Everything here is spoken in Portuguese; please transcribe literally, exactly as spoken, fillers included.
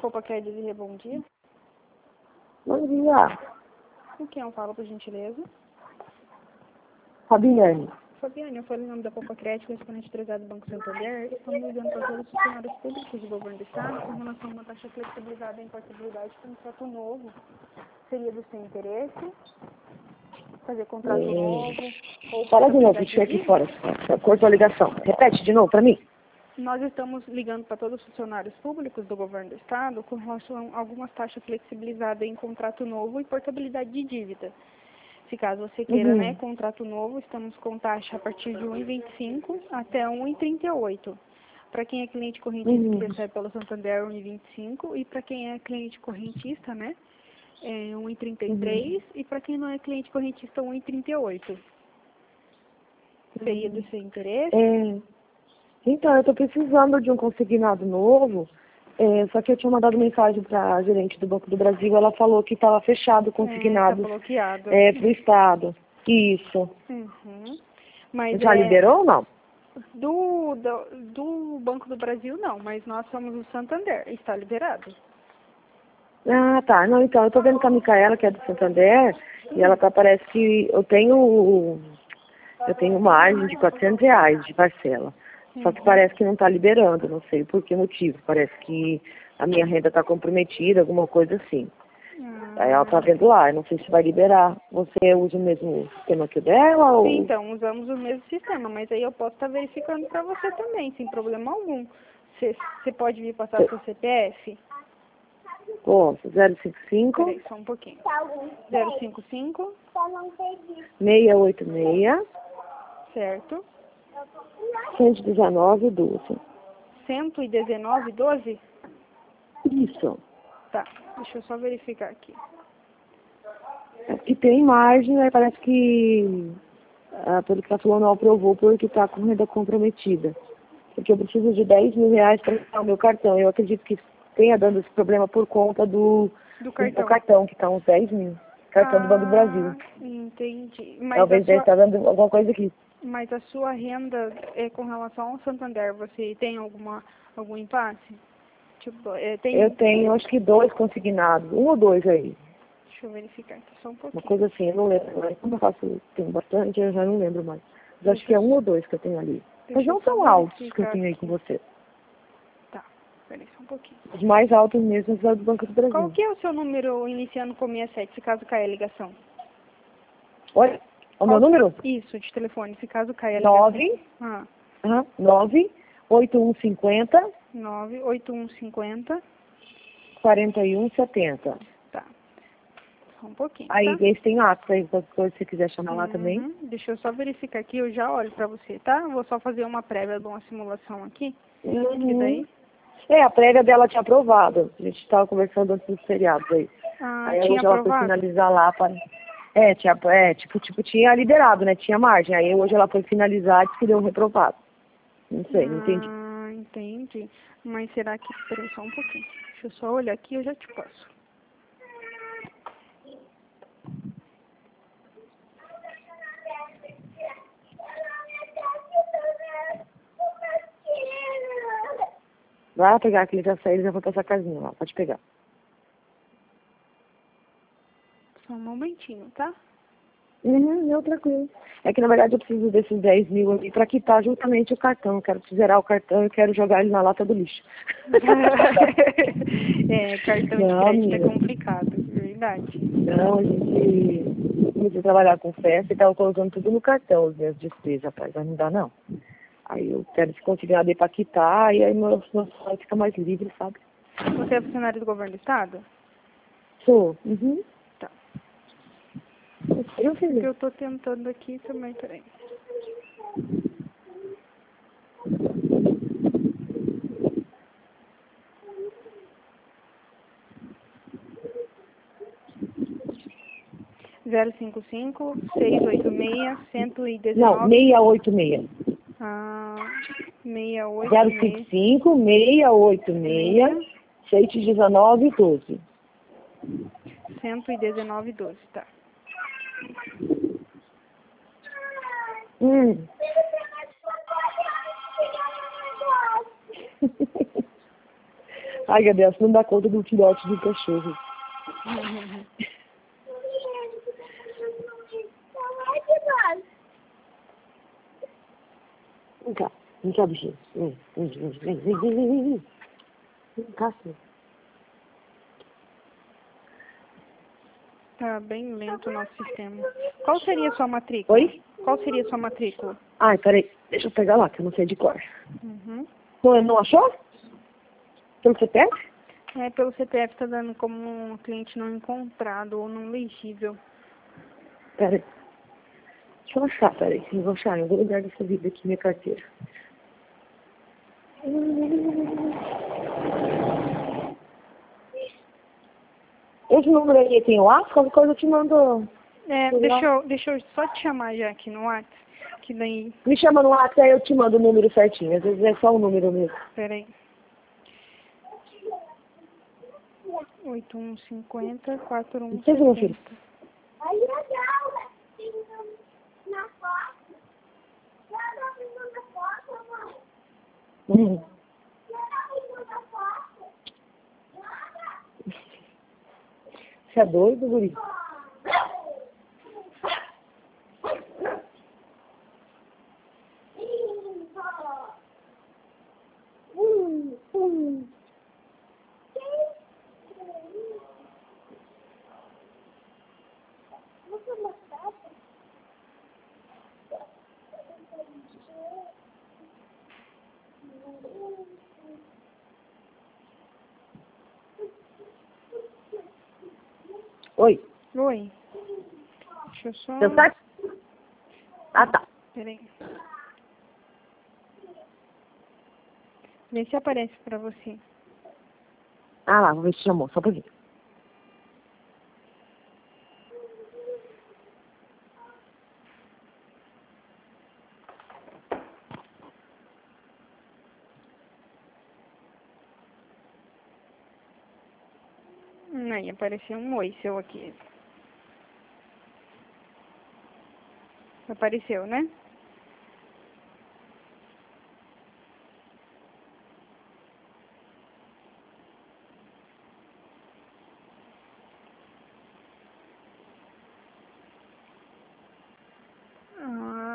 Copa Cred de bom dia. Bom dia. Com quem eu falo, por gentileza? Fabiane. Fabiane, eu falei em nome da Copa Cred, correspondente autorizado do Banco Santander. Estamos ligando para todos os funcionários públicos do governo do Estado com relação a uma taxa flexibilizada em portabilidade com um contrato novo. Seria do seu interesse fazer contrato É... novo? Ou Fala de novo, deixa eu portabilidade aqui fora. Cortou a ligação. Repete de novo para mim. Nós estamos ligando para todos os funcionários públicos do governo do Estado com relação a algumas taxas flexibilizadas em contrato novo e portabilidade de dívida. Se caso você queira, Uhum. né, contrato novo, estamos com taxa a partir de um vírgula vinte e cinco até um vírgula trinta e oito. Para quem é cliente correntista Uhum. que recebe pelo Santander, um vírgula vinte e cinco. E para quem é cliente correntista, né, é um vírgula trinta e três. Uhum. E para quem não é cliente correntista, um vírgula trinta e oito. Seria do seu interesse? É... Então, eu estou precisando de um consignado novo, é, só que eu tinha mandado mensagem para a gerente do Banco do Brasil, ela falou que estava fechado o É, tá consignado bloqueado. é, para o Estado. Isso. Uhum. Mas Já é liberou ou não? do, do, do Banco do Brasil não, mas nós somos o Santander, está liberado. Ah, tá. Não, então, eu tô vendo com a Micaela, que é do Santander, e ela tá, parece que eu tenho, eu tenho margem de quatrocentos reais de parcela. Só que Uhum. parece que não tá liberando, não sei por que motivo. Parece que a minha renda tá comprometida, alguma coisa assim. Aí ela tá Ah, vendo lá, eu não sei se vai liberar. Você usa o mesmo sistema que o dela ou... sim, então, usamos o mesmo sistema, mas aí eu posso estar verificando para você também, sem problema algum. Você você pode vir passar seu C P F? Posso, zero cinco cinco, Peraí, só um pouquinho. zero cinco cinco, seis oito seis, certo? cento e dezenove, doze. cento e dezenove, doze? Isso. Tá, deixa eu só verificar aqui. É que tem margem, aí parece que, ah, pelo que ela falou, não aprovou porque está com renda comprometida. Porque eu preciso de dez mil reais para pagar o meu cartão. Eu acredito que tenha dando esse problema por conta do, Do do meu cartão. cartão, que está uns dez mil. Cartão do Banco do Brasil. Ah, entendi. Mas a Talvez deve sua, estar dando alguma coisa aqui. mas a sua renda é com relação ao Santander, você tem alguma algum impasse? Tipo, é, tem. Eu tenho, acho que dois consignados. Um ou dois aí. Deixa eu verificar aqui só um Uma pouquinho. coisa assim, eu não lembro mais. Como eu faço, tenho bastante, eu já não lembro mais. Mas acho Deixa que eu, é um ou dois que eu tenho ali. Mas deixa eu não só são altos que eu verificar tenho aí com aqui. você. Tá, peraí só um pouquinho. Os mais altos mesmo são do Banco do Qual Brasil. que é o seu número iniciando com sessenta e sete, se caso caia a ligação? Olha, o Qual meu número? Isso, de telefone, se caso caia a ligação. nove, Ah, uhum, nove, oito um cinco zero, nove oito um cinco zero. quatro um sete zero. Tá, só um pouquinho, Aí, tá? eles têm atos aí, qualquer coisa, se você quiser chamar lá também. Uhum. Deixa eu só verificar aqui, eu já olho pra você, tá? Eu vou só fazer uma prévia de uma simulação aqui. Que Uhum. daí? É, a prévia dela tinha aprovado. A gente estava conversando antes dos feriados aí. Ah, Aí tinha hoje ela foi aprovado? finalizar lá para... É, tinha, é, tipo, tipo, tinha liberado, né? Tinha margem. Aí hoje ela foi finalizar e disse que deu reprovado. Não sei, não entendi. Ah, entendi. Mas será que... Peraí, só um pouquinho. Deixa eu só olhar aqui e eu já te passo. Vai pegar que ele já saiu, ele já foi pra essa casinha lá. Pode pegar. Só um momentinho, tá? Uhum, não, tranquilo. É que na verdade eu preciso desses dez mil ali pra quitar justamente o cartão. Eu quero zerar o cartão e quero jogar ele na lata do lixo. É, cartão de Não, crédito é amiga. complicado, verdade. Não, a gente comecei a trabalhar com festa e tava colocando tudo no cartão, as minhas despesas, rapaz. Mas não dá não. Aí eu quero esse consignado aí pra quitar e aí meu, meu salário fica mais livre, sabe? Você é funcionário do governo do estado? Sou. Uhum. Tá. Eu, O que filho. eu tô tentando aqui também, peraí. zero cinco cinco, seis oito seis, cento e Não, dezenove. seis oito seis. Ah, seis oito zero cinco seis. cinco, seis oito seis, cento e dezenove, doze. cento e dezenove, doze, tá. Hum. Ai, Gabriel, você não dá conta do filhote do cachorro. Vem cá, vem cá, bichinho. Vem, vem, vem, vem, vem, vem, vem, vem. Vem cá, filho. Tá bem lento o nosso sistema. Qual seria a sua matrícula? Oi? Qual seria a sua matrícula? Ai, peraí, deixa eu pegar lá, que eu não sei de cor. Uhum. Não, não achou? Pelo C P F? É, pelo C P F tá dando como um cliente não encontrado ou não legível. Peraí. Deixa eu achar, peraí. Eu vou achar em algum lugar dessa vida aqui, minha carteira. Esse número aí tem o WhatsApp? Qualquer coisa eu te mando. É, deixa eu, deixa eu só te chamar já aqui no WhatsApp, que daí... Me chama no WhatsApp, aí eu te mando o número certinho. Às vezes é só o número mesmo. Peraí. oito um cinco zero, quatro um Vocês vão, filho? sete Hum. Você é doido, guri? Oi. Oi. Deixa eu só... Deu certo? Ah, tá. Peraí. Vê se aparece pra você. Ah lá, vou ver se chamou, só pra ver. Aí apareceu um oi seu aqui. Apareceu, né?